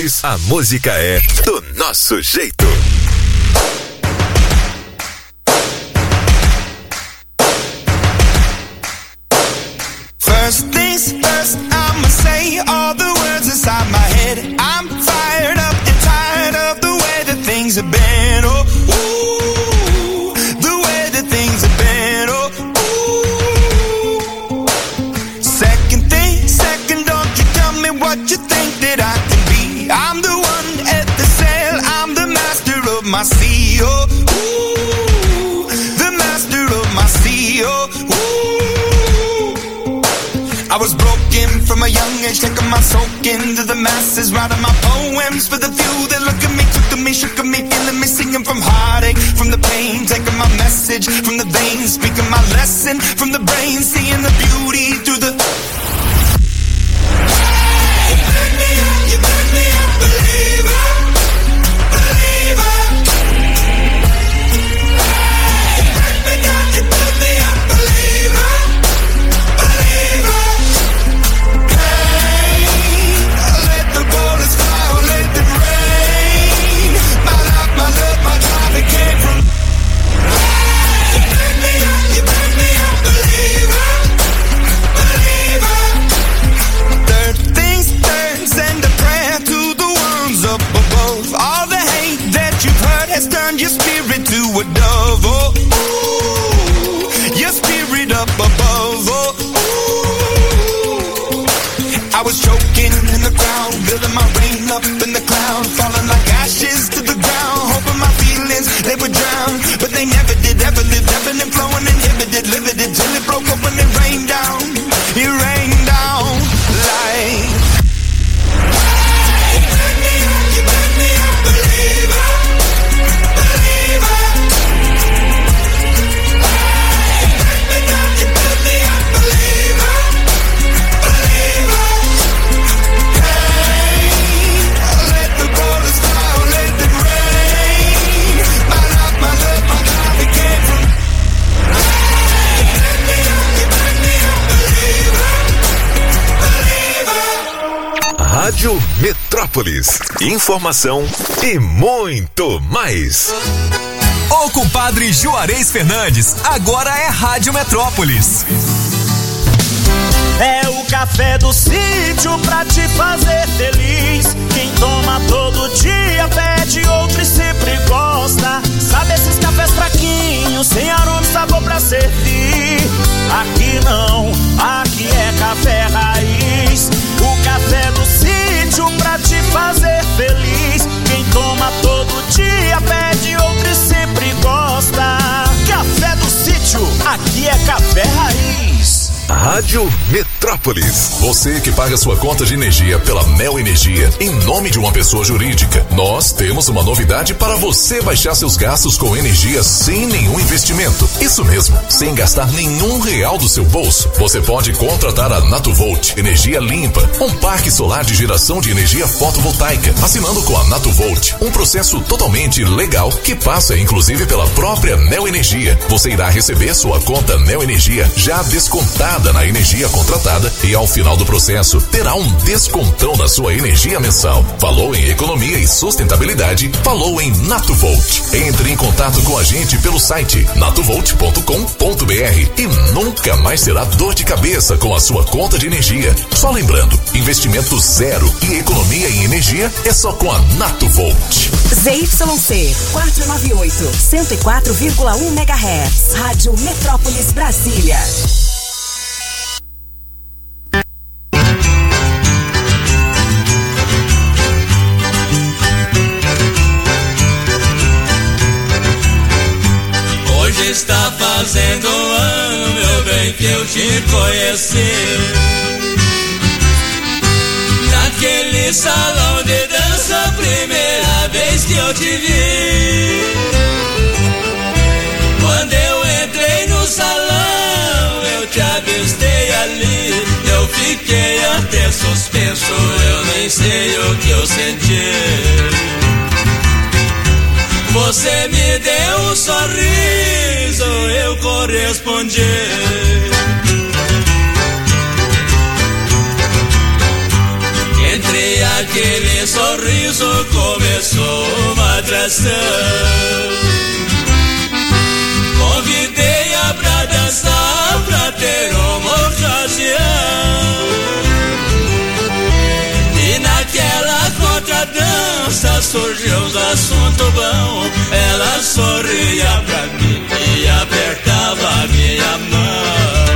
Metrópolis, a música é do nosso jeito. First things first, I'ma say all the words inside my head. I'm fired up and tired of the way that things have been. Oh, ooh, the way that things have been. Oh, ooh. Second thing, second, don't you tell me what you think that I can be. I'm the one at the sail, I'm the master of my sea. Oh, ooh, the master of my sea. Oh, ooh. I was broken from a young age, taking my soak into the masses, writing my poems for the few that look at me, took to me, shook at me, feeling me, singing from heartache, from the pain, taking my message from the veins, speaking my lesson from the brain, seeing the beauty through the... You burn me up, believer, believer. You burn me down, you build me up, believer, believer. Let the bullets fly or let them rain. My life, my love, my drive, it came from. You burn me up, believer, believer. Third things third, send a prayer to the ones up above. All the hate that you've heard has turned your spirit to a dove. Oh, ooh, your spirit up above. Oh, ooh. I was choking in the crowd, building my rain up in the cloud, falling like ashes to the ground, hoping my feelings, they would drown, but they never did, ever lived, ebbing and flowing, inhibited, limited, till it broke up when it rained down. It rained down like... You burn me up, believer, believer. You burn me down, you build me up, believer, believer. Let the bullets fly or let them rain. My life, my love, my drive, it came from. You burn me up, believer, believer. Rádio Metrópolis, informação e muito mais. O compadre Juarez Fernandes, agora é Rádio Metrópolis. É o café do sítio pra te fazer feliz. Quem toma todo dia pede outro e sempre gosta. Sabe esses cafés fraquinhos, sem aroma e sabor pra servir? Aqui não, aqui é café raiz. O café do sítio pra te fazer feliz. Quem toma todo dia pede outro e sempre gosta. Café do sítio, aqui é café raiz. Rádio Metrópolis. Você que paga sua conta de energia pela Neo Energia em nome de uma pessoa jurídica, nós temos uma novidade para você baixar seus gastos com energia sem nenhum investimento. Isso mesmo, sem gastar nenhum real do seu bolso. Você pode contratar a Natuvolt Energia Limpa, um parque solar de geração de energia fotovoltaica, assinando com a Natuvolt, um processo totalmente legal que passa inclusive pela própria Neo Energia. Você irá receber sua conta Neo Energia já descontada na energia contratada e ao final do processo terá um descontão na sua energia mensal. Falou em economia e sustentabilidade? Falou em Natuvolt. Entre em contato com a gente pelo site natuvolt.com.br e nunca mais terá dor de cabeça com a sua conta de energia. Só lembrando, investimento zero e economia em energia é só com a Natuvolt. ZYC 498, 104,1 MHz. Rádio Metrópolis Brasília. Está fazendo um ano, meu bem, que eu te conheci. Naquele salão de dança, primeira vez que eu te vi. Quando eu entrei no salão, eu te avistei ali. Eu fiquei até suspenso, eu nem sei o que eu senti. Você me deu um sorriso, eu correspondi. Entre aqueles sorriso começou uma atração. Convidei-a pra dançar, pra ter uma ocasião. E naquela contradança surgiu um assunto bom. Ela sorria pra mim e apertava a minha mão.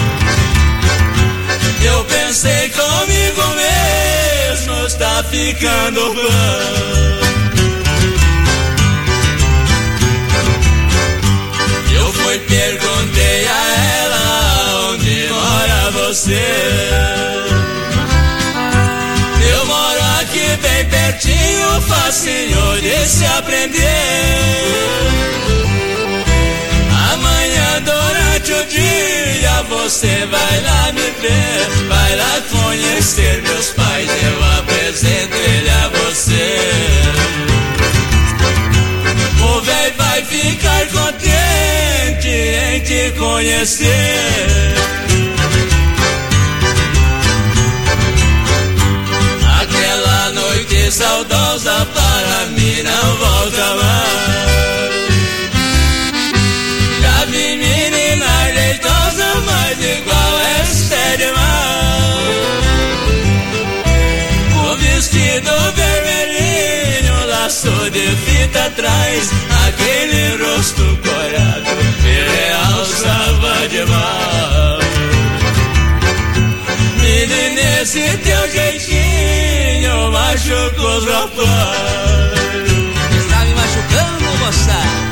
Eu pensei comigo mesmo, está ficando bom. Eu fui, perguntei a ela, onde mora você? Eu moro aqui bem pertinho, facinho de se aprender. Amanhã durante o dia você vai lá me ver, vai lá conhecer meus pais, eu apresento ele a você. O véi vai ficar contente em te conhecer. Aquela noite saudosa para mim não volta mais. Já vi menina jeitosa, mas igual esta é demais. O vestido vermelhinho, laço de fita atrás, aquele rosto corado me realçava demais. Menina, esse teu jeitinho machucou os rapazes. Está me machucando, moça.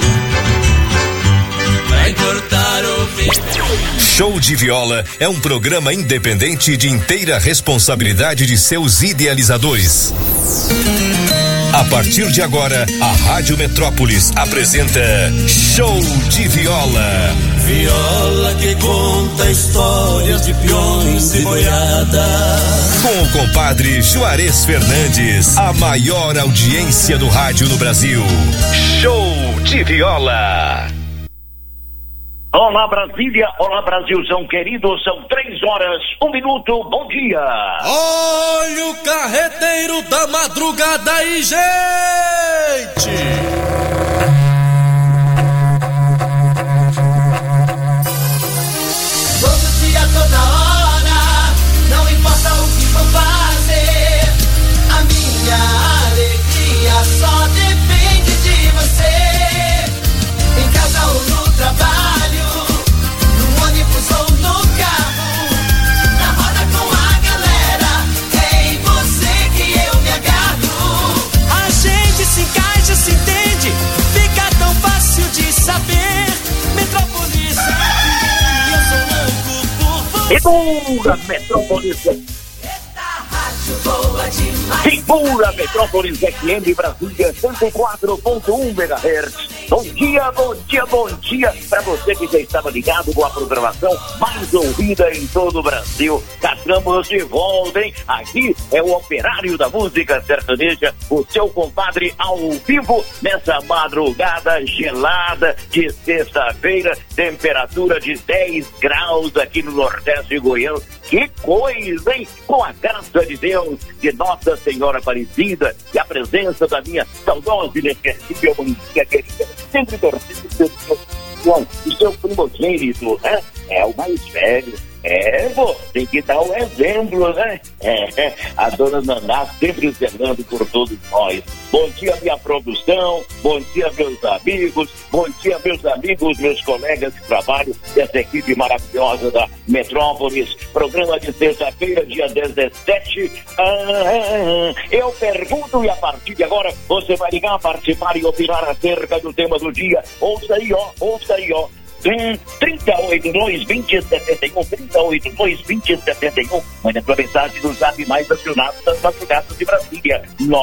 Vai cortar o fim. Show de Viola é um programa independente de inteira responsabilidade de seus idealizadores. A partir de agora, a Rádio Metrópolis apresenta Show de Viola. Viola que conta histórias de peões e boiada. Com o compadre Juarez Fernandes, a maior audiência do rádio no Brasil. Show de Viola. Olá Brasília, olá Brasilzão querido, são 3h01, bom dia. Olha o carreteiro da madrugada aí, gente. Todo dia, toda hora, não importa o que vou fazer, a minha alegria só depende de você. Em casa ou no trabalho, no ônibus ou no carro, na roda com a galera, é em você que eu me agarro. A gente se encaixa, se entende, fica tão fácil de saber. Metrópolis é aqui, eu sou louco por você. Segura Metrópolis, segura Metrópolis FM Brasília 104.1 MHz. Bom dia, bom dia, bom dia para você que já estava ligado com a programação mais ouvida em todo o Brasil. Estamos de volta, hein? Aqui é o Operário da Música Sertaneja, o seu compadre ao vivo nessa madrugada gelada de sexta-feira, temperatura de 10 graus aqui no Nordeste goiano. Que coisa, hein? Com a graça de Deus, de Nossa Senhora Aparecida e a presença da minha saudosa e inesquecível mãezinha querida, sempre torcendo o seu primogênito, né? É o mais velho. Pô, tem que dar um exemplo, né? A dona Naná sempre zelando por todos nós. Bom dia, minha produção, bom dia, meus amigos, meus colegas de trabalho dessa equipe maravilhosa da Metrópolis. Programa de sexta-feira, dia 17. Eu pergunto e a partir de agora você vai ligar, participar e opinar acerca do tema do dia. Ouça aí, ó. 38-2-20-71, manda sua mensagem no zap mais acionado das madrugadas de Brasília,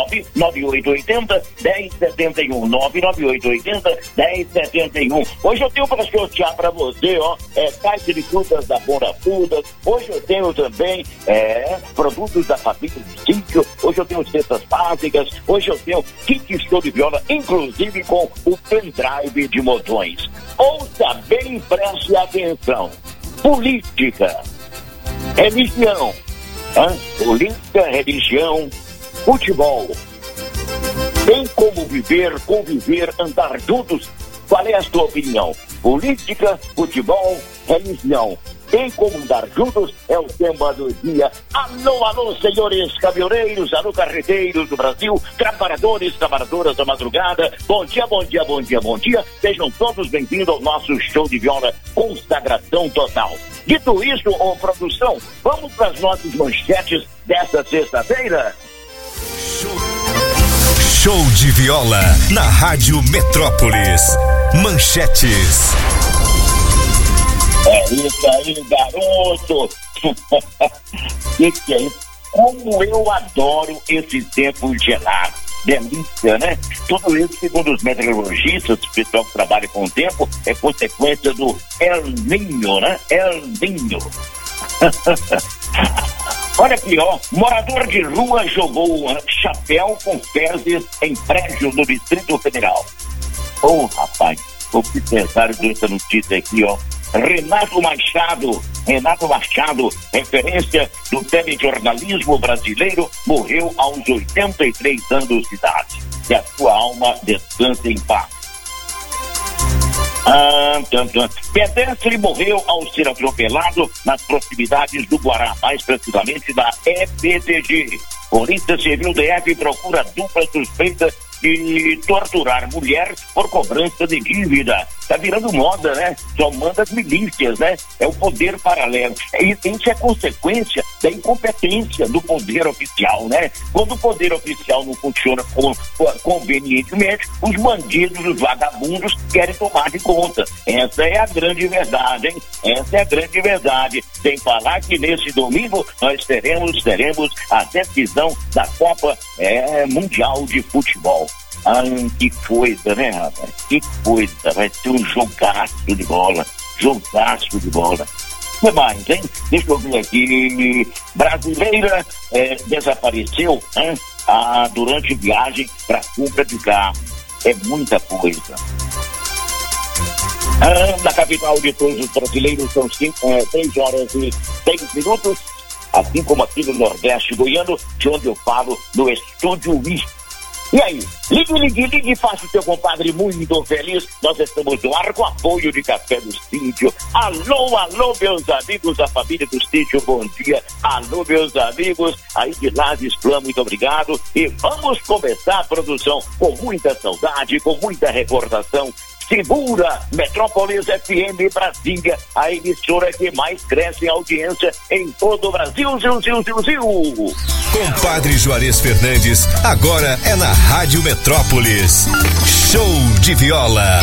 99880-1071, 99880-1071. Hoje eu tenho para sortear para você, caixa de frutas da Bona Frutas. Hoje eu tenho também produtos da família do sítio. Hoje eu tenho cestas básicas. Hoje eu tenho kit show de viola, inclusive com o pendrive de modões. Ouça bem, preste atenção. Política, religião, política, religião, Futebol. Tem como viver, conviver, andar juntos? Qual é a sua opinião? Política, futebol, religião. Tem como andar juntos? É o tema do dia. Alô, alô, senhores caminhoneiros, alô, carreteiros do Brasil, trabalhadores, trabalhadoras da madrugada. Bom dia, bom dia, bom dia, bom dia. Sejam todos bem-vindos ao nosso show de viola Consagração Total. Dito isso, produção, vamos para as nossas manchetes desta sexta-feira? Show de viola na Rádio Metrópolis. Manchetes. É isso aí, garoto. Que é isso? Como eu adoro esse tempo gelado. Delícia, né? Tudo isso, segundo os meteorologistas, o pessoal que trabalha com o tempo, é consequência do El Niño, né? El Niño. Olha aqui, ó. Morador de rua jogou chapéu com fezes em prédio do Distrito Federal. Ô, rapaz, o que pensaram dessa notícia aqui, ó. Renato Machado, referência do telejornalismo brasileiro, morreu aos 83 anos de idade. Que a sua alma descanse em paz. Pedestre morreu ao ser atropelado nas proximidades do Guará, mais precisamente da EPTG. Polícia Civil DF procura dupla suspeita de torturar mulher por cobrança de dívida. Tá virando moda, né? Só manda as milícias, né? É o poder paralelo. Isso é consequência da incompetência do poder oficial, né? Quando o poder oficial não funciona convenientemente, os bandidos, os vagabundos querem tomar de conta. Essa é a grande verdade, hein? Essa é a grande verdade. Sem falar que nesse domingo nós teremos a decisão da Copa Mundial de Futebol. Que coisa, né, rapaz? Que coisa. Vai ser um jogaço de bola. Jogaço de bola. O que mais, hein? Deixa eu ver aqui. Brasileira desapareceu durante viagem para compra de carro. É muita coisa. Na capital de todos os brasileiros são 6 horas e 10 minutos. Assim como aqui no Nordeste Goiano, de onde eu falo, no Estúdio I. E aí, ligue, faça o seu compadre muito feliz. Nós estamos no ar com apoio de Café do Sítio. Alô, meus amigos da família do Sítio, bom dia. Alô, meus amigos aí de Lages, muito obrigado. E vamos começar a produção com muita saudade, com muita recordação. Segura Metrópolis FM Brasília, a emissora que mais cresce em audiência em todo o Brasil. Compadre Juarez Fernandes, agora é na Rádio Metrópolis. Show de viola.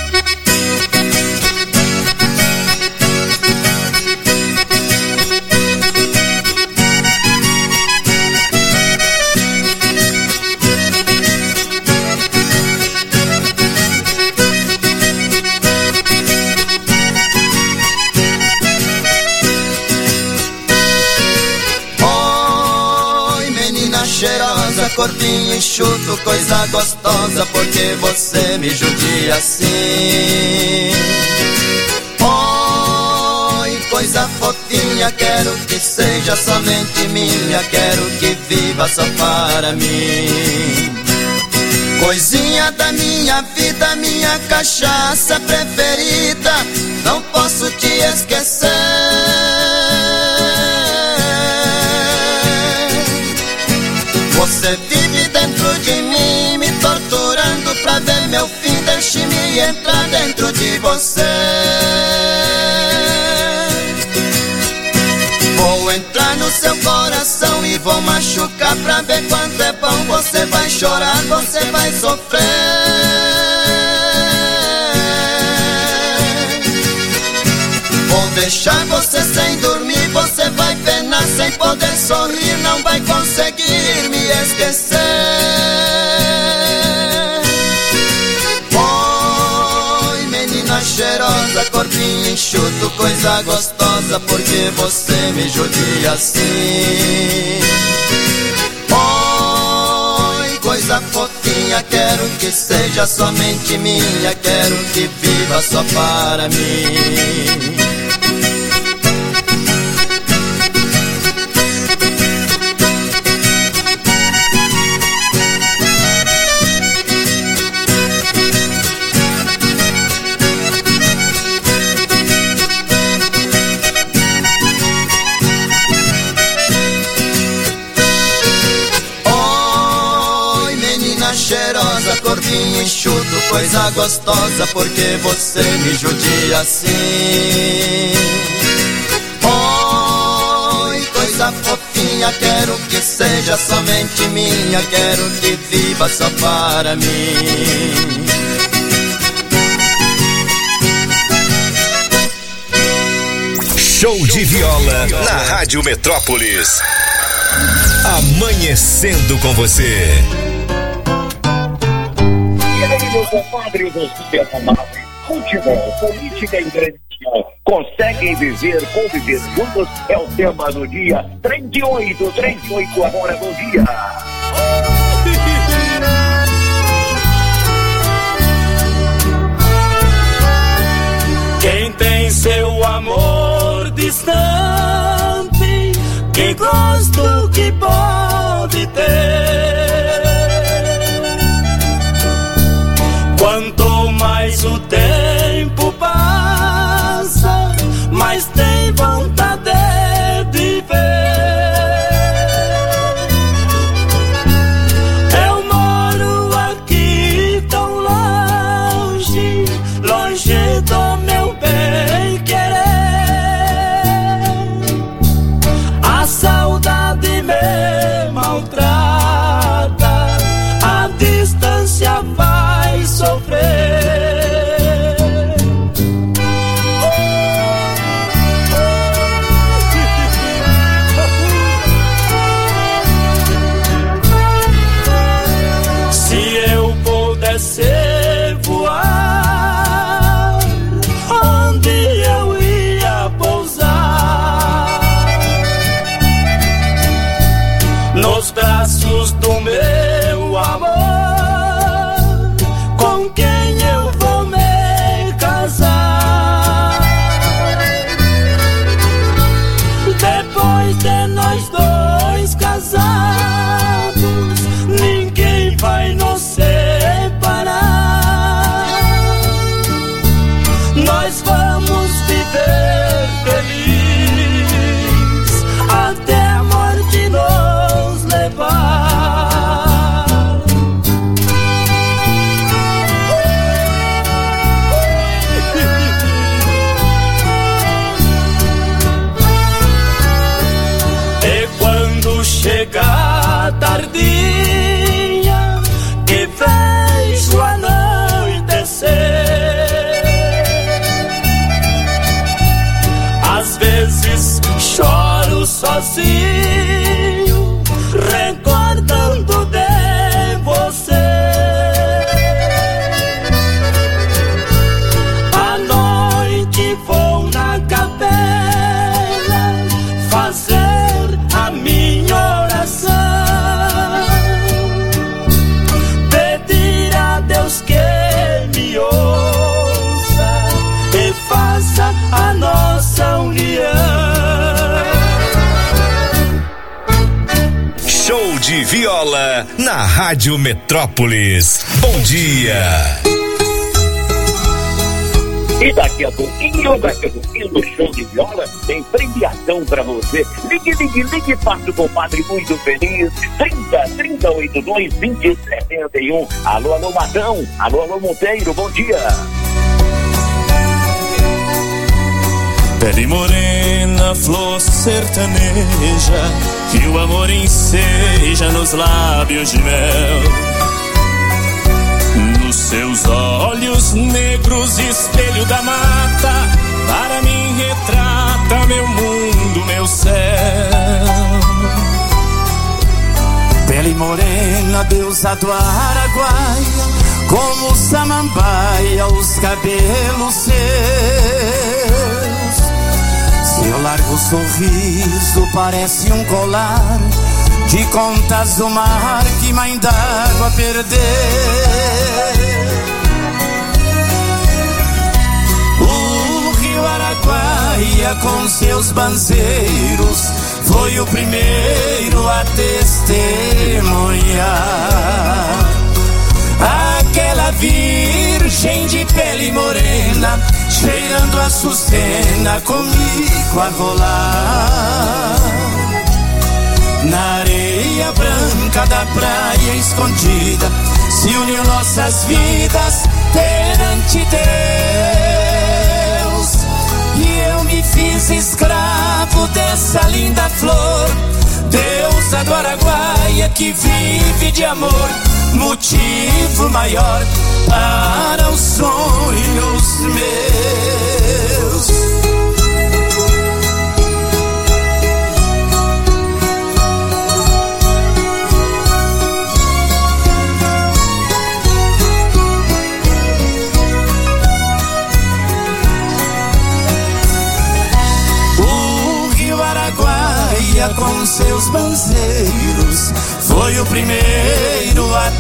Corpinho enxuto, coisa gostosa, porque você me judia assim. Oi, coisa fofinha, quero que seja somente minha, quero que viva só para mim. Coisinha da minha vida, minha cachaça preferida, não posso te esquecer. Você vive dentro de mim, me torturando pra ver meu fim. Deixe-me entrar dentro de você. Vou entrar no seu coração e vou machucar pra ver quanto é bom. Você vai chorar, você vai sofrer. Vou deixar você sem dormir, você vai penar sem poder sorrir, não vai conseguir me esquecer. Oi, menina cheirosa, corpinho enxuto, coisa gostosa, porque você me judia assim. Oi, coisa fofinha, quero que seja somente minha, quero que viva só para mim. coisa gostosa, porque você me judia assim. Oi, coisa fofinha, quero que seja somente minha, quero que viva só para mim. Show de viola na Rádio Metrópolis. Amanhecendo com você. E aí, meus compadres, você comadre, futebol, política e tradição, conseguem viver, conviver juntos? É o tema do dia 38 agora, bom dia. Quem tem seu amor distante, que gosto que pode ter. Quanto mais o tempo passa, mais tem vontade de ver. Eu moro aqui tão longe, longe do meu bem querer. A saudade me maltrata, a distância vai sofrer. Se eu pudesse voar, onde eu ia pousar? Nos braços do meu amor, com quem eu vou me casar. Depois de nós dois casados, ninguém vai nos separar. Nós vamos viver feliz até a morte nos levar. E quando chegar tardinha, que vejo anoitecer, às vezes choro sozinho, recordando de você. À noite vou na capela fazer a minha oração, pedir a Deus que me ouça e faça a nossa união. Show de viola na Rádio Metrópolis. Bom dia. E daqui a pouquinho no show de viola tem premiação pra você. Ligue, faça o compadre muito feliz. 3082-2071. Alô, Matão. Alô, Monteiro, bom dia. Pele morena, flor sertaneja, que o amor enseja nos lábios de mel. Nos seus olhos negros, espelho da mata, para mim retrata meu mundo, meu céu. Pele morena, deusa do Araguaia, como samambaia, os cabelos seus. Seu largo sorriso parece um colar de contas do mar que mãe d'água perdeu. O rio Araguaia com seus banzeiros foi o primeiro a testemunhar. Aquela virgem de pele morena, cheirando a açucena, comigo a rolar. Na areia branca da praia escondida, se uniu nossas vidas perante Deus. E eu me fiz escravo dessa linda flor, deusa do Araguaia que vive de amor, motivo maior para os sonhos meus. Com seus banzeiros foi o primeiro a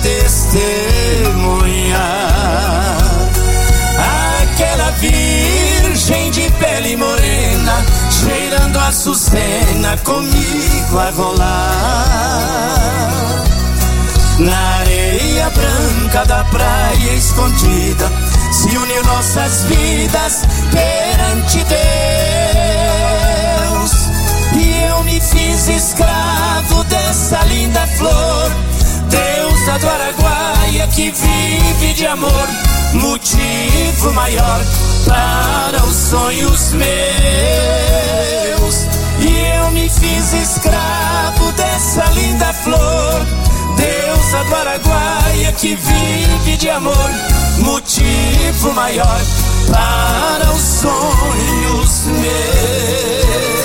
testemunhar aquela virgem de pele morena, cheirando a açucena, comigo a rolar na areia branca da praia escondida. Se uniu nossas vidas perante Deus, e eu me fiz escravo dessa linda flor, deusa do Araguaia que vive de amor, motivo maior para os sonhos meus. E eu me fiz escravo dessa linda flor, deusa do Araguaia que vive de amor, motivo maior para os sonhos meus.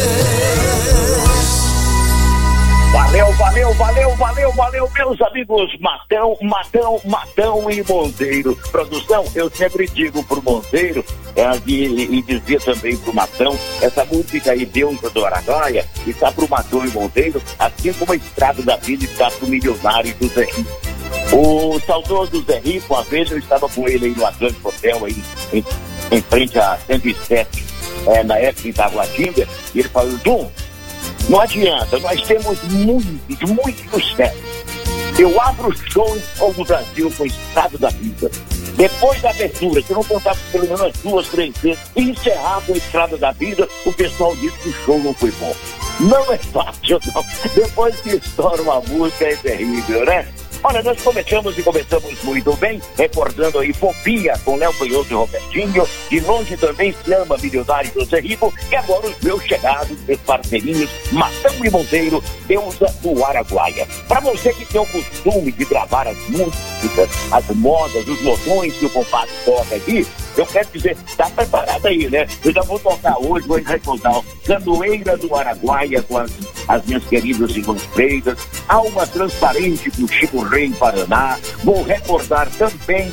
Valeu, meus amigos Matão e Monteiro. Produção, eu sempre digo pro Monteiro e dizia também pro Matão, essa música aí, Deusa do Araguaia, está pro Matão e Monteiro, assim como a Estrada da Vida está pro Milionário do Zé Rico. O saudoso Zé Rico, uma vez eu estava com ele aí no Atlântico Hotel, aí, em frente a 107, na época em Itaguatinga, e ele falou: Dum, não adianta, nós temos muito sucesso. Eu abro show em todo o Brasil com o Estado da Vida. Depois da abertura, se eu não contar pelo menos 2, 3 vezes, e encerrar com a Estrada da Vida, o pessoal diz que o show não foi bom. Não é fácil, não. Depois que estoura uma música é terrível, né? Olha, nós começamos muito bem, recordando aí Fobia com Léo Canhoto e Robertinho, de longe também se ama Milionário do Zé Rico, e agora os meus chegados, meus parceirinhos, Matão e Monteiro, Deusa do Araguaia. Para você que tem o costume de gravar as músicas, as modas, os modões que o compadre toca aqui, eu quero dizer, tá preparado aí, né? Eu já vou tocar hoje, vou recordar Canoeira do Araguaia com as minhas queridas irmãs Freitas, Alma Transparente com Chico Rei Paraná. Vou recordar também,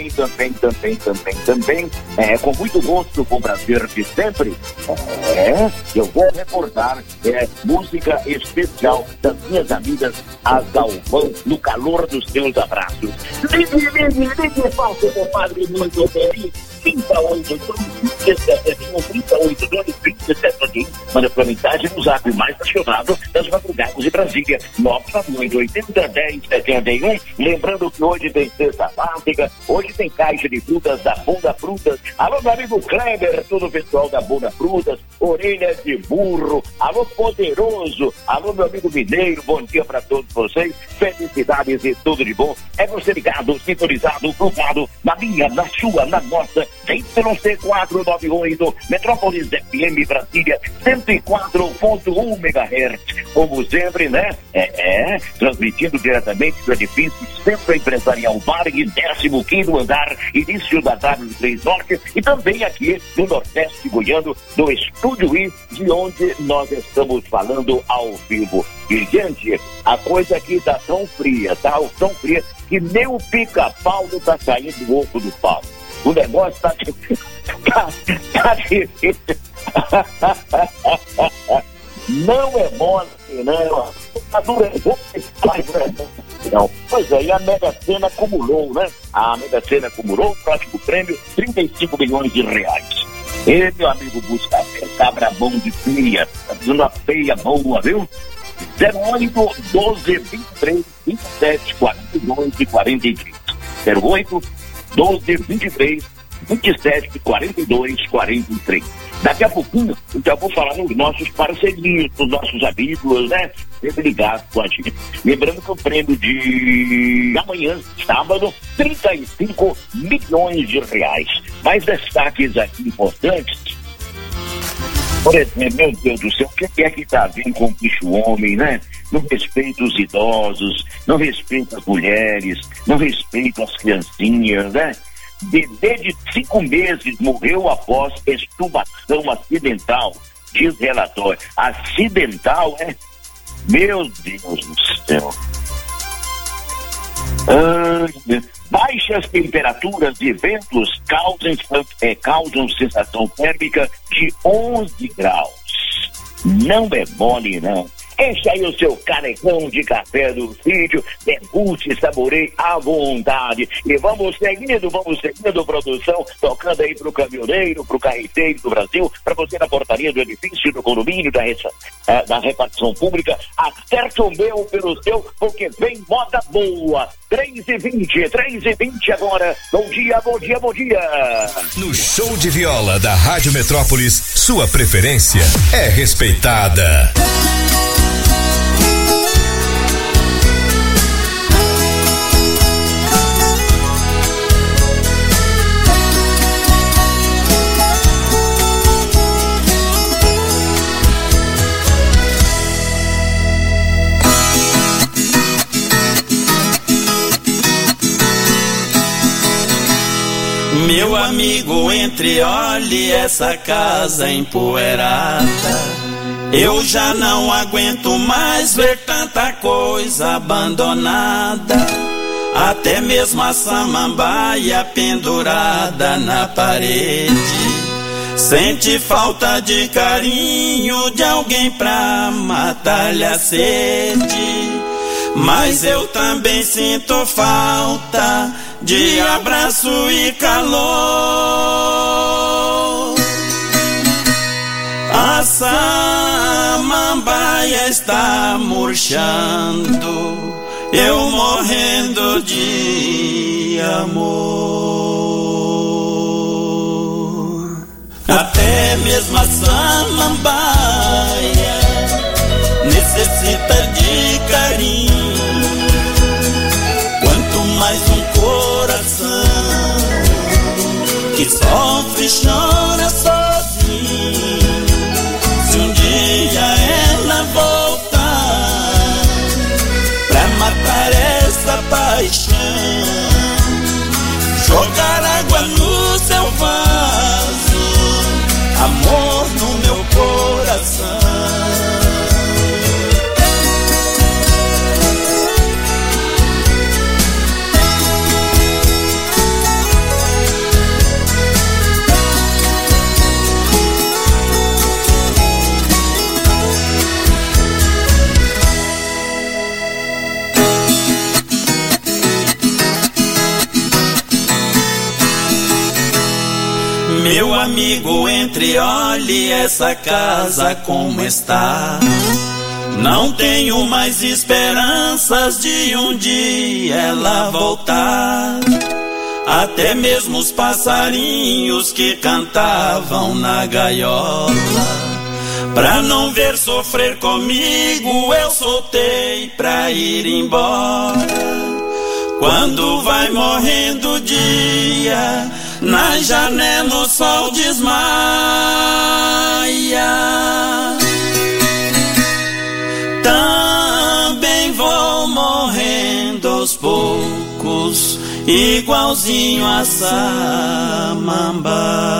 com muito gosto, com prazer de sempre, eu vou recordar música especial das minhas amigas, as Galvão, no calor dos teus abraços. Ligue, falso compadre, muito bem. 38 manda sua mensagem no zap mais acionado das madrugadas de Brasília, 998-80-10-71. Lembrando que hoje tem cesta básica, hoje tem caixa de frutas da Bunda Frutas. Alô, meu amigo Kleber, todo o pessoal da Bunda Frutas, Orelha de Burro, alô, Poderoso, alô, meu amigo Mineiro, bom dia para todos vocês, felicidades e tudo de bom. É você ligado, sintonizado, plugado na minha, na sua, na nossa, YC 498, Metrópolis FM Brasília, 104.1 MHz. Como sempre, né? Transmitindo diretamente do edifício Centro Empresarial Varg, 15º andar, início da W3 Norte, e também aqui no Nordeste Goiano, do Estúdio I, de onde nós estamos falando ao vivo. E, gente, a coisa aqui tá tão fria, que nem o pica-pau não tá saindo do ovo do pau. O negócio tá difícil. Não é mole, não. A dura não. Pois é, e a Mega Sena acumulou, né? A Mega Sena acumulou o próximo prêmio, 35 milhões de reais. E meu amigo busca cabra bom de feia, tá fazendo uma feia boa, viu? 08 12 23 27 42 e 43. 08 12 23 27 42 43. Daqui a pouquinho eu já vou falar nos nossos parceirinhos, nos nossos amigos, né? sempre ligado com a gente. Lembrando que o prêmio de amanhã, sábado, 35 milhões de reais. Mais destaques aqui importantes. Por exemplo, meu Deus do céu, o que é que tá vindo com o bicho homem, né? Não respeita os idosos, não respeita as mulheres, não respeita as criancinhas, né? Bebê de 5 meses morreu após extubação acidental, diz relatório. Acidental, é? Meu Deus do céu. Baixas temperaturas e ventos causam sensação térmica de 11 graus. Não é mole, não. Enche aí o seu canecão de café do sítio, deguste, saboreie à vontade. E vamos seguindo, produção, tocando aí pro caminhoneiro, pro carreteiro do Brasil, para você na portaria do edifício, do condomínio, da repartição pública. Acerte o meu pelo seu, porque vem moda boa. 3h20 agora. Bom dia, bom dia, bom dia. No show de viola da Rádio Metrópolis, sua preferência é respeitada. Meu amigo, entre olhe essa casa empoeirada. Eu já não aguento mais ver tanta coisa abandonada. Até mesmo a samambaia pendurada na parede. Sente falta de carinho de alguém pra matar-lhe a sede. Mas eu também sinto falta de abraço e calor. A samambaia está murchando, eu morrendo de amor. Até mesmo a samambaia necessita de carinho. Quanto mais um coração que sofre e chora sozinho. Se um dia ela voltar pra matar essa paixão, jogar água no seu vaso, amor no meu coração. Meu amigo, entre olhe essa casa como está. Não tenho mais esperanças de um dia ela voltar. Até mesmo os passarinhos que cantavam na gaiola, pra não ver sofrer comigo, eu soltei pra ir embora. Quando vai morrendo o dia, na janela o sol desmaia. Também vou morrendo aos poucos, igualzinho a samambaia.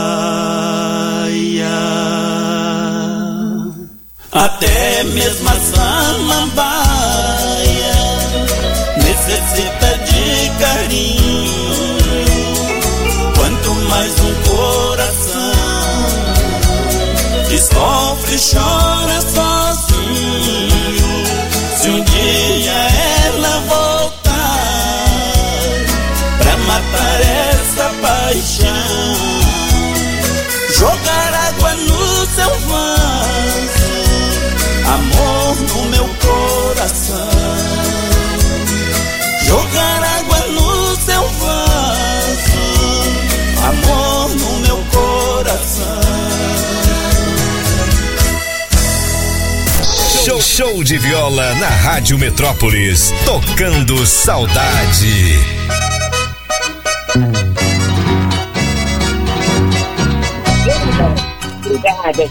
Até mesmo a samambaia necessita de carinho. Quanto mais um coração que sofre e chora sozinho. Se um dia ela voltar pra matar essa paixão, jogar água no seu vaso, amor no meu coração. Jogar água no seu vaso, amor no meu coração. Show de viola na Rádio Metrópolis, tocando saudade. Obrigada.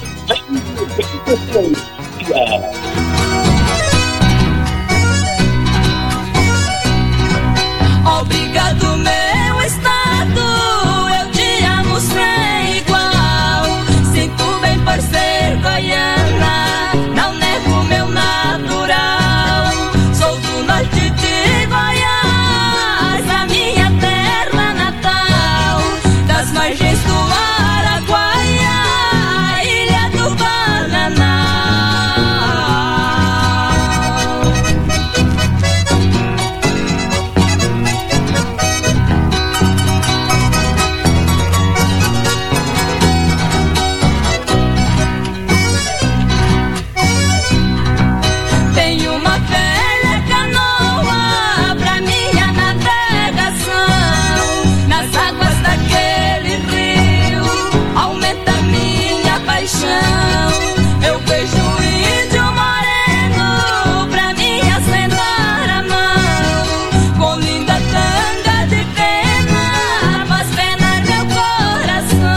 Obrigado, meu estado, eu te amo sem igual. Sinto bem por ser goiana, não nego meu natural. Sou do norte de Goiás, a minha terra natal. Das margens do Araguaia, ilha do Bananal. Tenho uma velha canoa pra minha navegação. Nas águas daquele rio aumenta minha paixão. Eu vejo um índio moreno pra mim acender a mão. Com linda tanga de pena faz penar meu coração.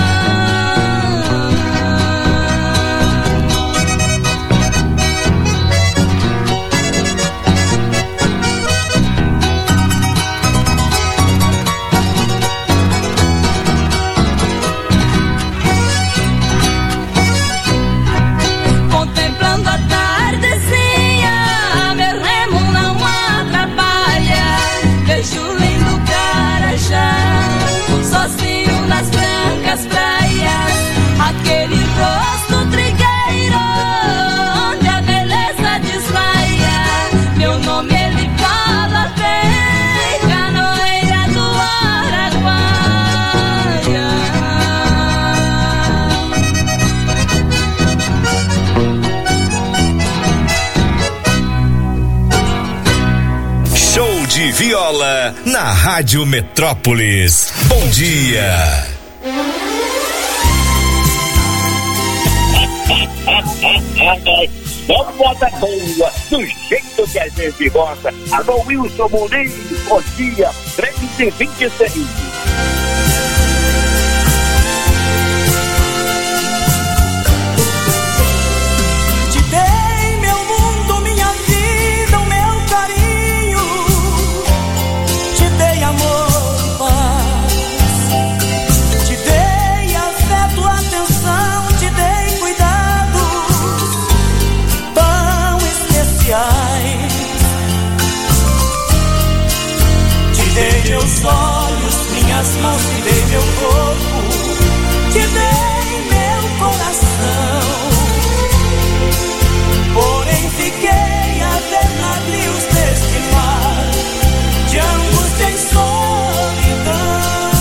Contemplando a tardezinha, meu remo não atrapalha. Vejo lindo Carajá, sozinho nas brancas praias. Aquele rosto trigueiro, onde a beleza desmaia. Meu nome ele fala bem, canoeira do Araguaia. Show de viola na Rádio Metrópolis. Bom dia. Só moda boa, do jeito que a gente gosta. Alô, Wilson Muniz, bom dia, 3h26. Te dei meu mundo, minha vida, o meu carinho. Te dei amor e paz. Te dei afeto, atenção. Te dei cuidados tão especiais. Te dei meus olhos, minhas mãos. Te dei meu corpo. Te dei meu coração. Porém fiquei a ver navios deste mar de angústia e solidão.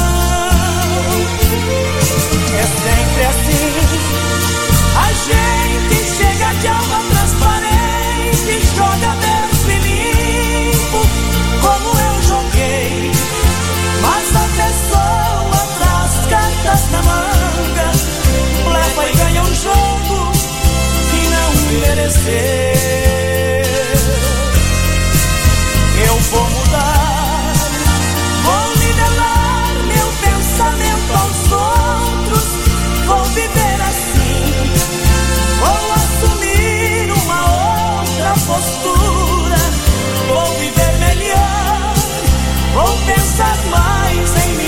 É sempre assim, a gente chega de alma transparente, joga dentro e limpo, como eu joguei. Mas a pessoa traz cartas na manga, leva e ganha um jogo que não merecer. Eu vou mudar, vou nivelar meu pensamento aos outros. Vou viver assim, vou assumir uma outra postura. Vou viver melhor, vou pensar mais em mim.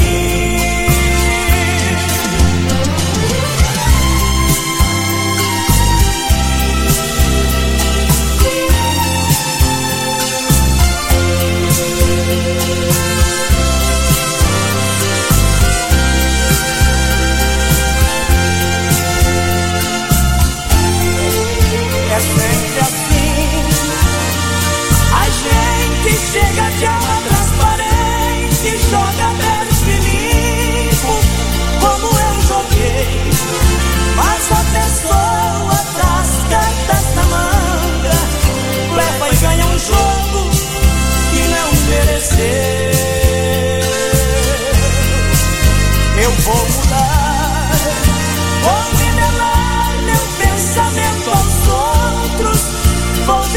É sempre assim, a gente chega de alma transparente, joga aberto e limpo, como eu joguei. Mas a pessoa traz cartas na manga, leva e ganha um jogo que não merecer. Eu vou mudar, vou nivelar meu pensamento aos outros. Vou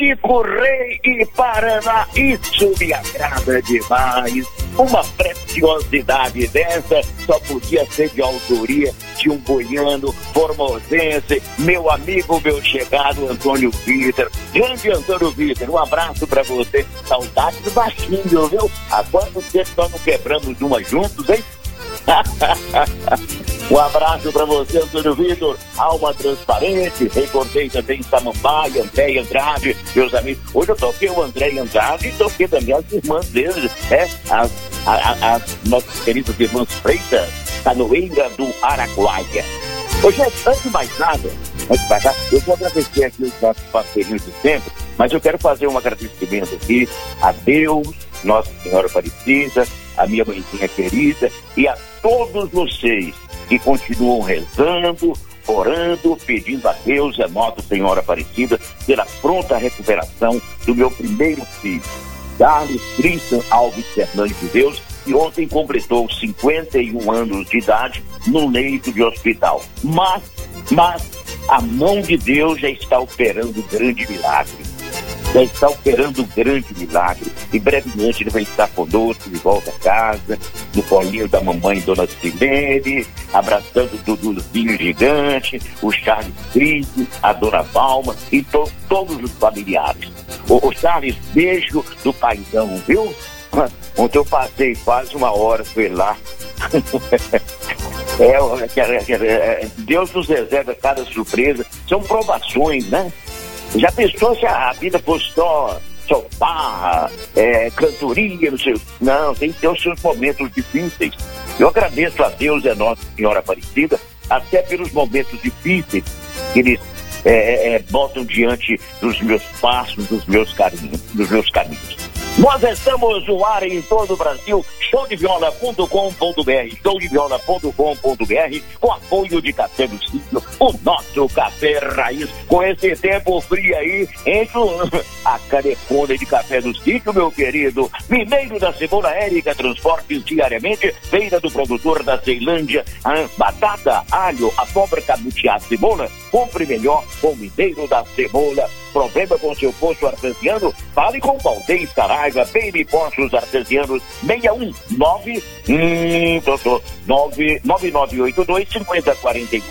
Chico Rei e Paraná, isso me agrada demais. Uma preciosidade dessa só podia ser de autoria de um goiano formosense, meu amigo, meu chegado Antônio Vitor. Grande Antônio Vitor, um abraço pra você. Saudade do baixinho, viu? Há quanto tempo nós não quebramos uma juntos, hein? Um abraço pra você, Antônio Vitor. Alma Transparente, recordei também Samambaia, André Andrade, meus amigos. Hoje eu toquei o André Andrade e toquei também as irmãs deles, as nossas queridas irmãs Freitas, Canoeira do Araguaia. Ô, gente, antes de mais nada, eu vou agradecer aqui os nossos parceiros de sempre, mas eu quero fazer um agradecimento aqui a Deus, Nossa Senhora Aparecida, a minha mãezinha querida e a todos vocês que continuam rezando, orando, pedindo a Deus e a Nossa Senhora Aparecida pela pronta recuperação do meu primeiro filho, Carlos Cristian Alves Fernandes de Deus, que ontem completou 51 anos de idade no leito de hospital. Mas a mão de Deus já está operando um grande milagre. Já está operando um grande milagre. E brevemente ele vai estar conosco de volta a casa, no colinho da mamãe Dona Silene, abraçando o Duduzinho gigante, o Charles Cristo, a Dona Palma e todos os familiares. O Charles, beijo do paizão, viu? Ontem eu passei quase uma hora com ele lá. Deus nos reserva cada surpresa. São provações, né? Já pensou se a vida fosse só farra, cantoria, não sei. Não, tem que ter os seus momentos difíceis. Eu agradeço a Deus e a Nossa Senhora Aparecida, até pelos momentos difíceis que eles botam diante dos meus passos, dos meus caminhos. Nós estamos no ar em todo o Brasil, showdeviola.com.br, showdeviola.com.br, com apoio de Café do Sítio, o nosso café raiz. Com esse tempo frio aí, enche a canecona de Café do Sítio, meu querido. Mineiro da Cebola, Érica Transportes diariamente, feira do produtor da Ceilândia, batata, alho, abóbora, cabuteada, cebola, compre melhor com Mineiro da Cebola. Problema com seu poço artesiano? Fale com Valdez Saraiva, Baby Poços Artesianos, 61999825041.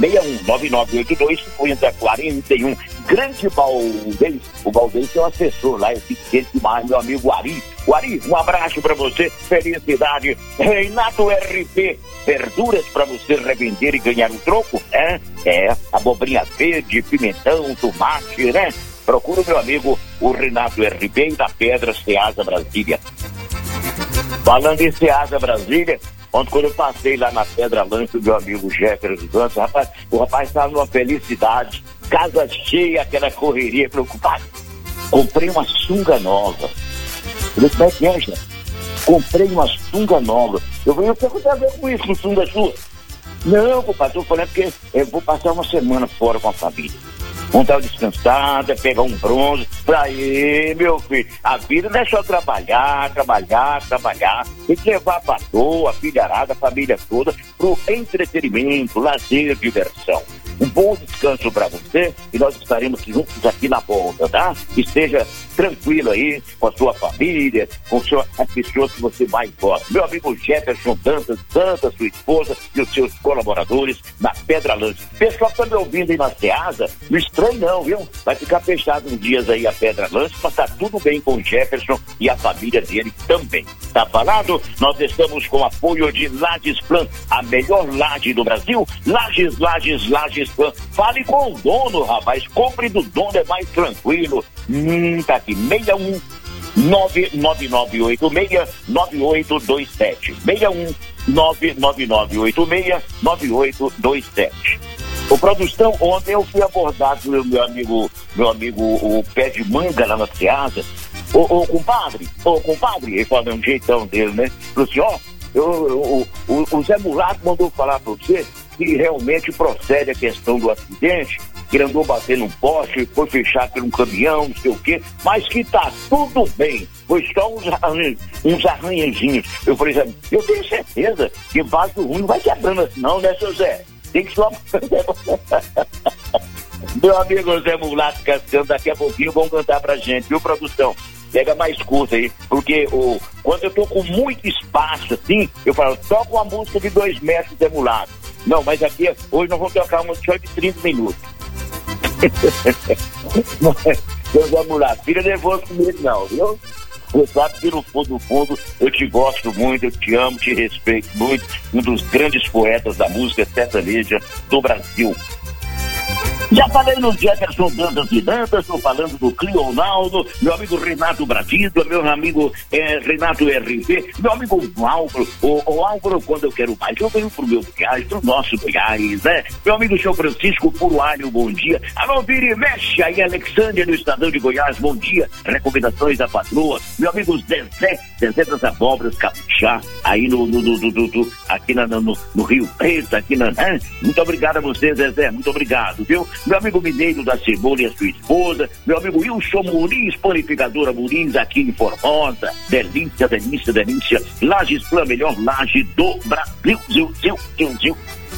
61999825041. Grande Valdez, o Valdez é o assessor lá, esse demais, meu amigo Ari. Ari, um abraço pra você, felicidade. Renato RP, verduras pra você revender e ganhar um troco, abobrinha verde, pimentão, tomate, né? Procura o meu amigo, o Renato RP da Pedra Ceasa Brasília. Falando em Ceasa Brasília, ontem quando eu passei lá na Pedra Lanche, o meu amigo Jefferson Santos, o rapaz estava numa felicidade, casa cheia, aquela correria, preocupado. Comprei uma sunga nova. Eu falei, como é que é, gente? Comprei uma sunga nova. Eu falei, o que você a ver com isso, com sunga sua? Não, compadre, estou falando porque eu vou passar uma semana fora com a família. Vamos estar descansada, pegar um bronze. Pra aí, meu filho, a vida não é só trabalhar. Tem que levar a patroa, a filharada, a família toda pro entretenimento, lazer, diversão. Um bom descanso para você e nós estaremos juntos aqui na volta, tá? Esteja tranquilo aí com a sua família, com as pessoas que você mais gosta. Meu amigo Jefferson Dantas, sua esposa e os seus colaboradores na Pedra Lanche. Pessoal que tá me ouvindo aí na Ceasa, não estranho não, viu? Vai ficar fechado uns dias aí a Pedra Lanche, mas tá tudo bem com o Jefferson e a família dele também. Tá falado? Nós estamos com apoio de Lages Plan, a melhor laje do Brasil. Lages Plan. Fale com o dono, rapaz. Compre do dono, é mais tranquilo. Tá aqui, 61999869827. 61999869827. Ô, produção, ontem eu fui abordado pelo meu amigo o Pé de Manga lá na Ceasa. Ô, compadre, ele falou de um jeitão dele, né? Falou assim, o Zé Mulato mandou falar pra você que realmente procede a questão do acidente, que ele andou batendo um poste, foi fechado por um caminhão, não sei o quê, mas que tá tudo bem, foi só uns arranhãozinhos. Eu falei, eu tenho certeza que vaso ruim não vai quebrando assim não, né, seu Zé? Tem que só... Meu amigo Zé Mulato cantando, daqui a pouquinho vão cantar pra gente, viu, produção? Pega mais curta aí, porque quando eu tô com muito espaço assim, eu falo, toca uma música de 2 metros, Zé Mulato. Não, mas aqui, hoje nós vamos tocar uma só de 30 minutos. Meu Zé Mulato, fica nervoso comigo não, viu? Você sabe que no fundo eu te gosto muito, eu te amo, te respeito muito, um dos grandes poetas da música sertaneja do Brasil. Já falei no Jefferson Dantas e Dantas, estou falando do Cleonaldo, meu amigo Renato Bradido, meu amigo Renato RV, meu amigo Álvaro. O Álvaro, quando eu quero mais, eu venho pro meu Goiás, pro nosso Goiás, né? Meu amigo São Francisco Purualho, bom dia. Alô, Vira e Mexe, aí Alexandre no Estadão de Goiás, bom dia. Recomendações da patroa. Meu amigo Zezé das Abóboras, Capuchá, aí aqui no Rio Preto, aqui muito obrigado a você, Zezé, muito obrigado, viu? Meu amigo Mineiro da Cebola e a sua esposa, meu amigo Wilson Muniz, panificadora Muniz, aqui em Formosa, delícia, Lages Plan, melhor laje do Brasil, Zil.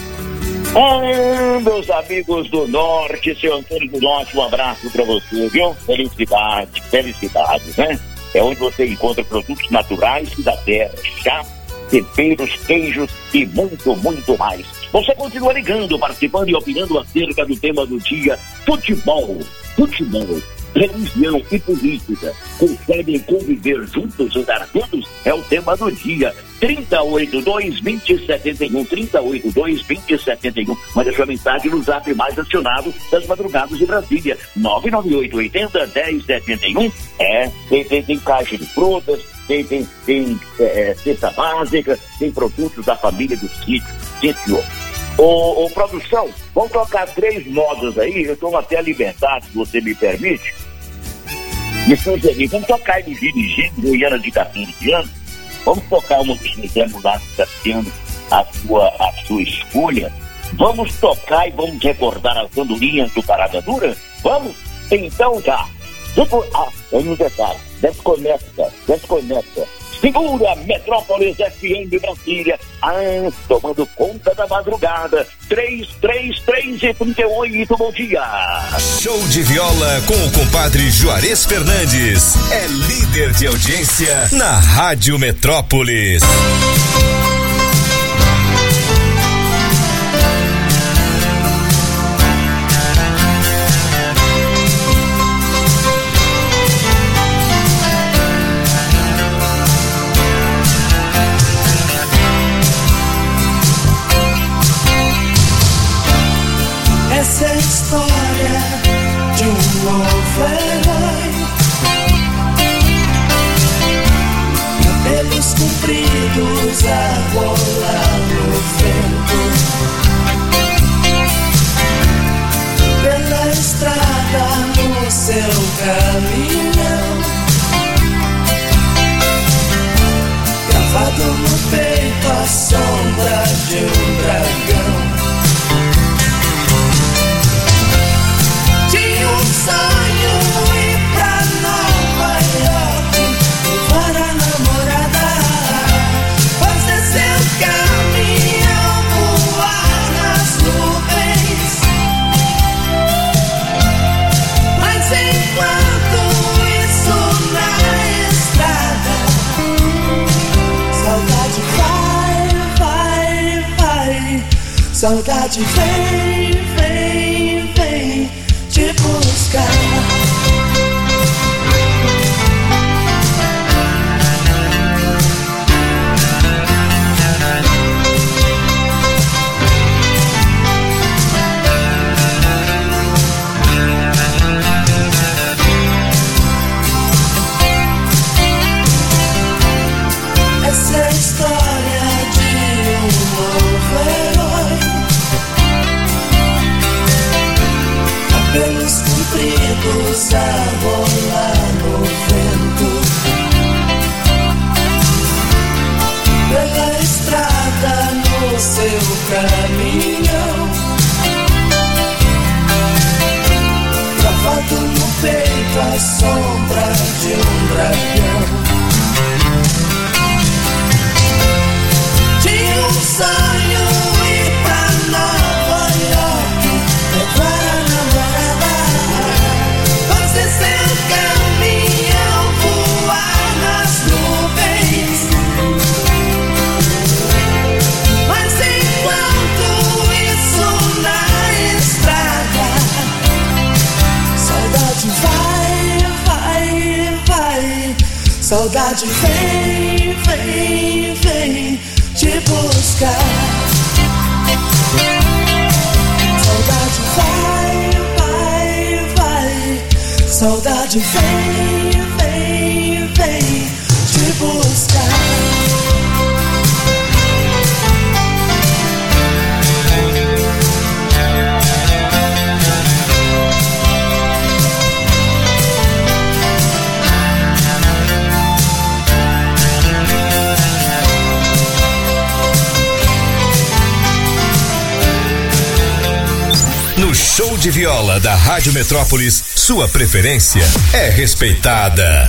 Meus amigos do Norte, seu Antônio do Norte, um abraço pra você, viu? Felicidade, né? É onde você encontra produtos naturais da terra, chá, temperos, queijos e muito, muito mais. Você continua ligando, participando e opinando acerca do tema do dia: futebol, religião e política conseguem conviver juntos, andar juntos? É o tema do dia. 3082-2071, 3082-2071. Manda sua mensagem no zap mais acionado das madrugadas de Brasília, 99880-1071. Tem caixa de frutas, tem cesta básica, tem produtos da família do sítio. Produção, vamos tocar 3 modas aí, eu tomo até a liberdade, se você me permite. Me sugerir, vamos tocar de dirigir, Goiânia de 14 anos. Vamos tocar uma que o Zé Mulato está tendo a sua escolha. Vamos tocar e vamos recordar as andorinhas do Parada Dura? Vamos? Então tá. É um detalhe. Desconecta. Segura Metrópolis FM Brasília, tomando conta da madrugada. 3338, bom dia. Show de viola com o compadre Juarez Fernandes. É líder de audiência na Rádio Metrópolis. Essa é a história de um novo herói, cabelos compridos a rolar no vento, pela estrada no seu caminhão, gravado no peito a sombra de um dragão. Sonho ir pra Nova York, levar a namorada, fazer seu caminhão voar nas nuvens. Mas enquanto isso na estrada, saudade vai, saudade vem te buscar. Essa é a história de um novo herói, cabelos compridos a rolar no vento, pela estrada no seu caminhão, gravado no peito a sombra de um dragão. Tinha um sonho ir pra Nova York, levar a namorada, Saudade vem, vem, vem te buscar. Saudade vai, vai, vai. Saudade vem, vem, vem te buscar. No show de viola da Rádio Metrópolis, sua preferência é respeitada.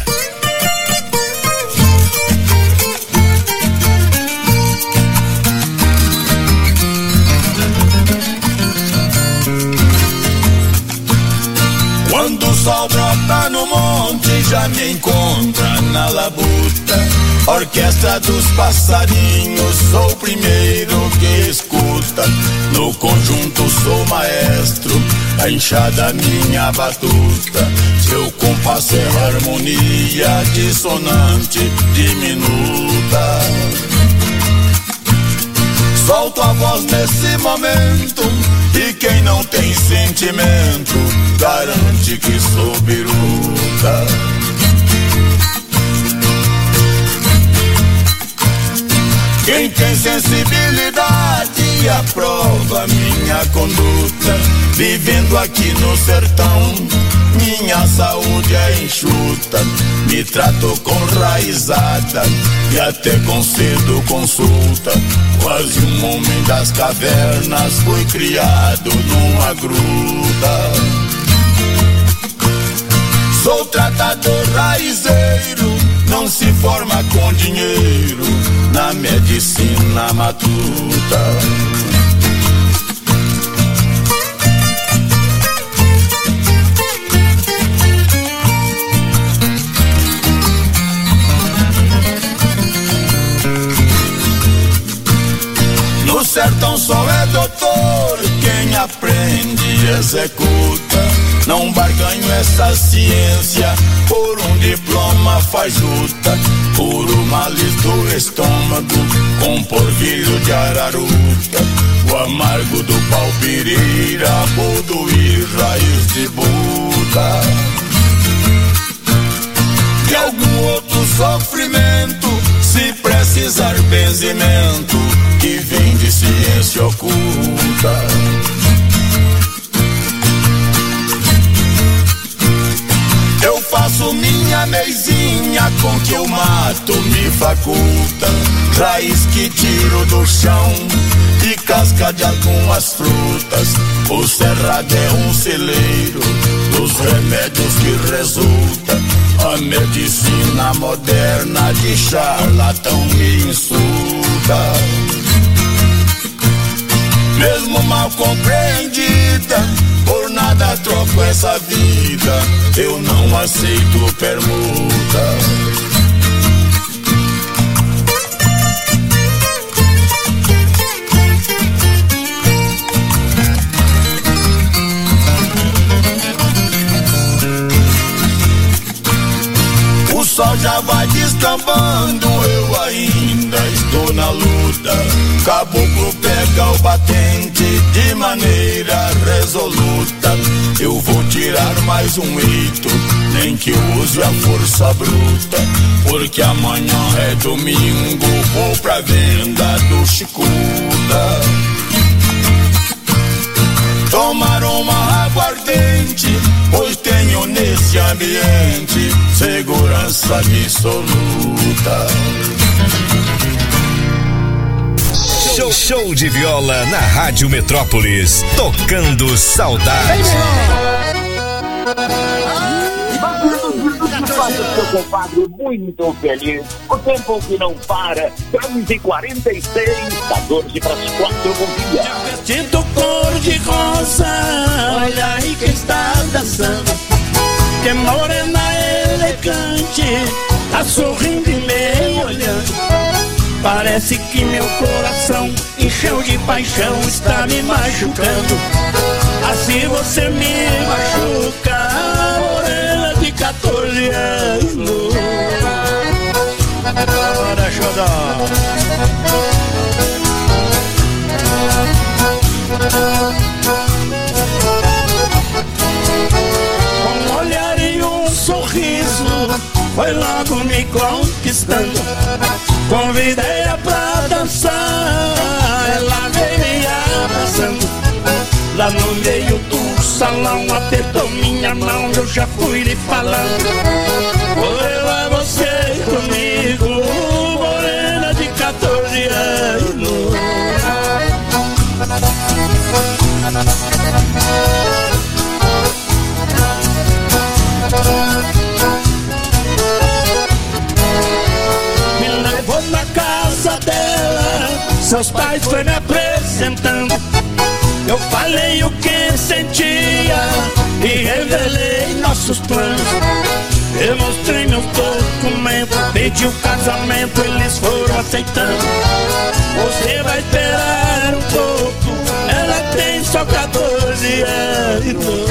Quando o sol brota no monte, já me encontra na labuta. Orquestra dos passarinhos, sou o primeiro que escuta. No conjunto sou maestro, a enxada minha batuta. Seu compasso é harmonia dissonante, diminuta. Solto a voz nesse momento, e quem não tem sentimento garante que sou biruta. Quem tem sensibilidade aprova minha conduta. Vivendo aqui no sertão, minha saúde é enxuta. Me trato com raizada e até concedo consulta. Quase um homem das cavernas, fui criado numa gruta. Sou tratador raizeiro, não se forma com dinheiro na medicina matuta. No sertão só é doutor quem aprende e executa. Não barganho essa ciência por um diploma fajuta. Por uma lis do estômago com porvilho de araruta. O amargo do pau-pirira, budo raiz de buta. De algum outro sofrimento, se precisar benzimento, que vem de ciência oculta. Eu faço minha meizinha com que o mato me faculta. Raiz que tiro do chão e casca de algumas frutas. O cerrado é um celeiro dos remédios que resulta. A medicina moderna de charlatão me insulta. Mesmo mal compreendida, por nada troco essa vida. Eu não aceito permuta. O sol já vai descambando, eu ainda estou na luta. Caboclo pega o batente de maneira resoluta. Eu vou tirar mais um eito, nem que use a força bruta. Porque amanhã é domingo, vou pra venda do Chicuta. Tomar uma aguardente, pois tenho nesse ambiente segurança absoluta. Show de viola na Rádio Metrópolis, tocando saudade. Seu compadre muito feliz. O tempo que não para, 11h46, 14 para as 4, bom dia. Vestido cor de rosa, olha aí quem está dançando. Que morena elegante, tá sorrindo e me olhando. Parece que meu coração encheu de paixão, está me machucando. Assim você me machuca, morena de 14 anos. Bora, xodó. Com um olhar e um sorriso, foi logo me conquistando. Convidei-a pra dançar, ela veio me abraçando. Lá no meio do salão apertou minha mão, eu já fui lhe falando. Ou é você comigo, morena de 14 anos. Me levou na casa dela, seus pais foi me apresentando. Eu falei o que sentia e revelei nossos planos. Eu mostrei meus documentos, pedi o casamento, eles foram aceitando. Você vai esperar um pouco, ela tem só 14 anos.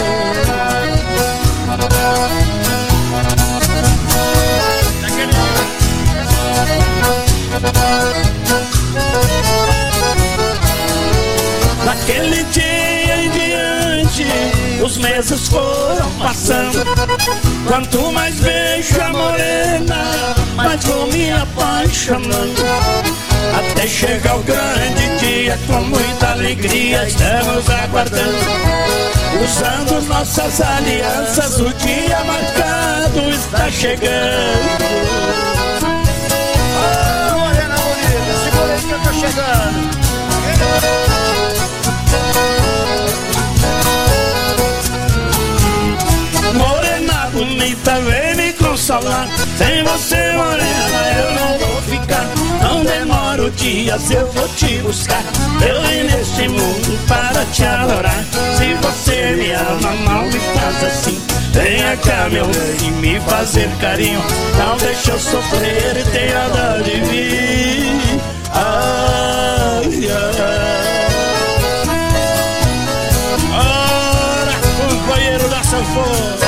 Daquele dia em diante, os meses foram passando. Quanto mais vejo a morena, mais vou me apaixonando. Até chegar o grande dia, com muita alegria estamos aguardando. Usando nossas alianças, o dia marcado está chegando. Ah, morena bonita, segura aí que eu tô chegando. Morena bonita, vem me consolar. Sem você, morena, eu não vou ficar. Não demoro dias, eu vou te buscar. Eu vim neste mundo para te adorar. Se você me ama, não me faz assim. Venha cá, meu bem, e me fazer carinho. Não deixa eu sofrer e tenha dó de mim. Ai, ai. Ora, companheiro da sanfona.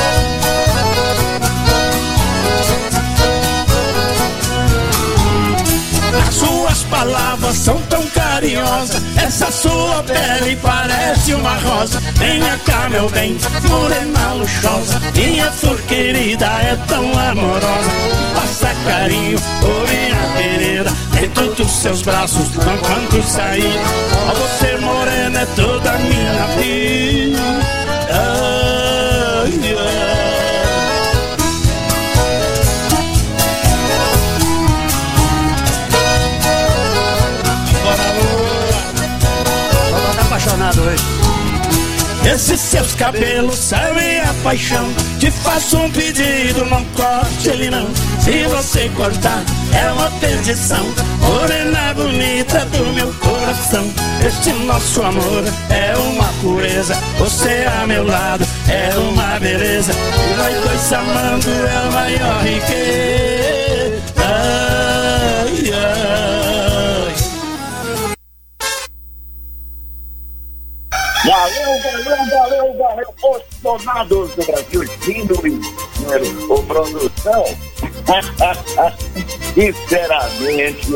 As suas palavras são tão carinhosas, essa sua pele parece uma rosa. Venha cá, meu bem, morena luxuosa, minha flor querida é tão amorosa. Passa carinho por minha querida, dentro dos seus braços, enquanto sair. Ó, você morena é toda a minha vida. Ai, ai. Apaixonado hoje. Esses seus cabelos sabem a paixão. Te faço um pedido, não corte ele não. Se você cortar, é uma perdição. Morena bonita do meu coração, este nosso amor é uma pureza. Você a meu lado é uma beleza. E nós dois se amando é a maior riqueza. Ai, ai. Valeu, posicionados do Brasil, Síndrome, o produção. Sinceramente,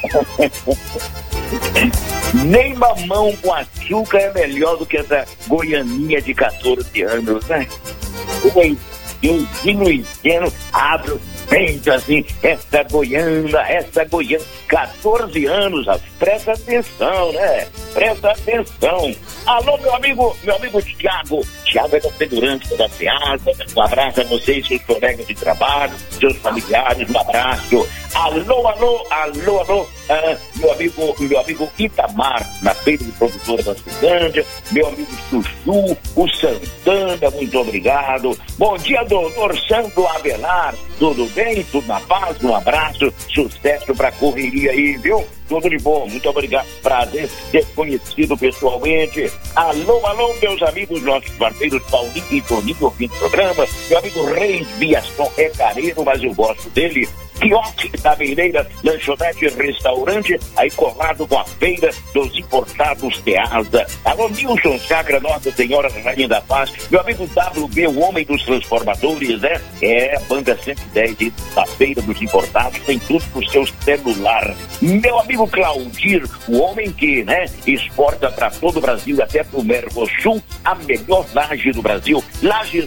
nem mamão com açúcar é melhor do que essa goianinha de 14 anos, né? Eu ingênuo, abro peito assim, essa goiana, 14 anos, presta atenção, né? Presta atenção. Alô, meu amigo Thiago é da segurança da SEASA, um abraço a vocês, seus colegas de trabalho, seus familiares, um abraço. Alô, meu amigo Itamar, na feira de produtora da Cidândia, meu amigo Chuchu, o Santana, muito obrigado. Bom dia, doutor Sandro Avelar, tudo bem? Tudo na paz? Um abraço, sucesso pra correria aí, viu? Tudo de bom, muito obrigado, prazer ter conhecido pessoalmente. Alô, meus amigos, nossos parceiros Paulinho e Toninho ouvindo o programa. Meu amigo Reis Biaston é careiro, mas eu gosto dele. Quiosque da Mineira, lanchonete e restaurante, aí colado com a Feira dos Importados Teasa. Alô, Nilson Sacra, Nossa Senhora Rainha da Paz, meu amigo WB, o homem dos transformadores, né? É a banda 110 da Feira dos Importados, tem tudo pro seu celular. Meu amigo Claudir, o homem que, né, exporta para todo o Brasil, até pro Mercosul, a melhor laje do Brasil. Lages.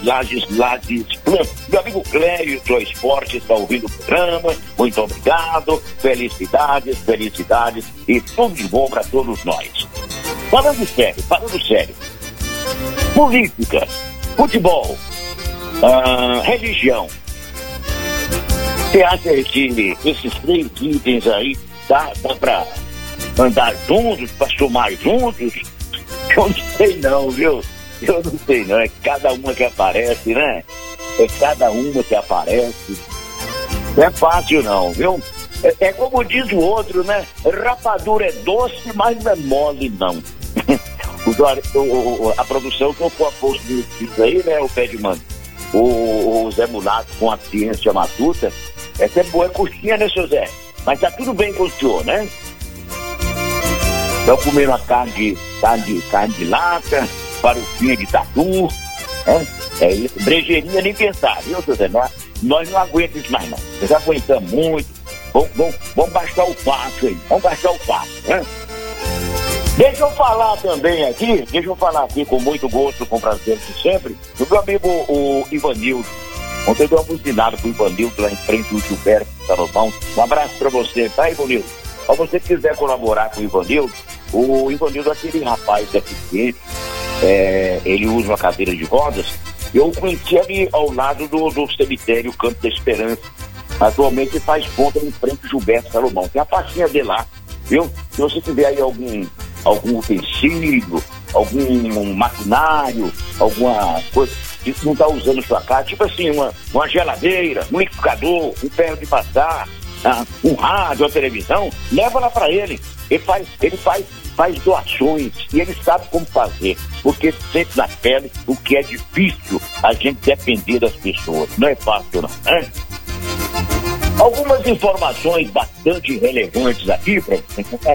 Meu amigo Clério do Esporte está ouvindo o programa, muito obrigado, felicidades e tudo de bom para todos nós. Falando sério, política, futebol, religião, você acha que esses 3 itens aí dá para andar juntos, para somar juntos? Eu não sei não, viu? Eu não sei não, é cada uma que aparece, né? É cada uma que aparece. Não é fácil não, viu? É como diz o outro, né? Rapadura é doce, mas não é mole não. A produção tocou a posto disso aí, né? O pé de mano. O Zé Mulato com a ciência matuta. Essa é boa coxinha, né, seu Zé? Mas tá tudo bem com o senhor, né? Estão comendo a carne de lata, farofinha de tatu, né? É isso, brejeirinha nem pensar, viu, seu Zé? Nós não aguentamos isso mais não. Nós aguentamos muito. Vamos baixar o passo aí. Né? Deixa eu falar aqui com muito gosto, com prazer de sempre, do meu amigo o Ivanildo. Ontem eu dei uma buzinada pro Ivanildo lá em frente do Gilberto Salomão. Um abraço pra você, tá, Ivanildo? Se você quiser colaborar com o Ivanildo é aquele rapaz deficiente, ele usa uma cadeira de rodas. Eu conheci ali ao lado do cemitério Campo da Esperança. Atualmente faz ponta em frente ao Gilberto Salomão. Tem a pastinha dele lá, viu? Se você tiver aí algum utensílio, algum maquinário, alguma coisa que não está usando na sua casa, tipo assim, uma geladeira, um liquidificador, um ferro de passar, um rádio, uma televisão, leva lá para ele. Ele faz doações e ele sabe como fazer, porque sente na pele o que é difícil a gente depender das pessoas. Não é fácil não, né? Algumas informações bastante relevantes aqui para você.